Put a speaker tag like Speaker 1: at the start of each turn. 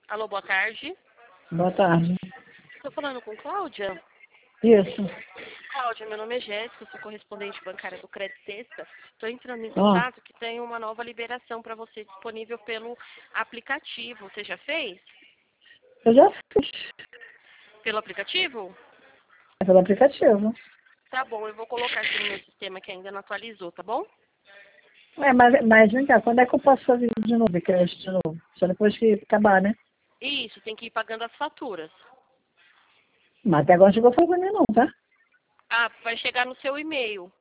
Speaker 1: Alô, boa tarde.
Speaker 2: Boa tarde.
Speaker 1: Estou falando com Cláudia.
Speaker 2: Isso.
Speaker 1: Cláudia, meu nome é Jéssica, sou correspondente bancária do Crédito Texta. Estou entrando em
Speaker 2: Ah,
Speaker 1: contato que tem uma nova liberação para você disponível pelo aplicativo. Você já fez?
Speaker 2: eu já fiz.
Speaker 1: Pelo aplicativo?
Speaker 2: É pelo aplicativo.
Speaker 1: Tá bom, eu vou colocar aqui no meu sistema que ainda não atualizou, tá bom?
Speaker 2: Mas vem cá, quando é que eu posso fazer isso de novo, de crédito de novo? Só depois que acabar, né?
Speaker 1: Isso, tem que ir pagando as faturas.
Speaker 2: Mas até agora não chegou foi pra mim não, tá?
Speaker 1: Ah, vai chegar no seu e-mail.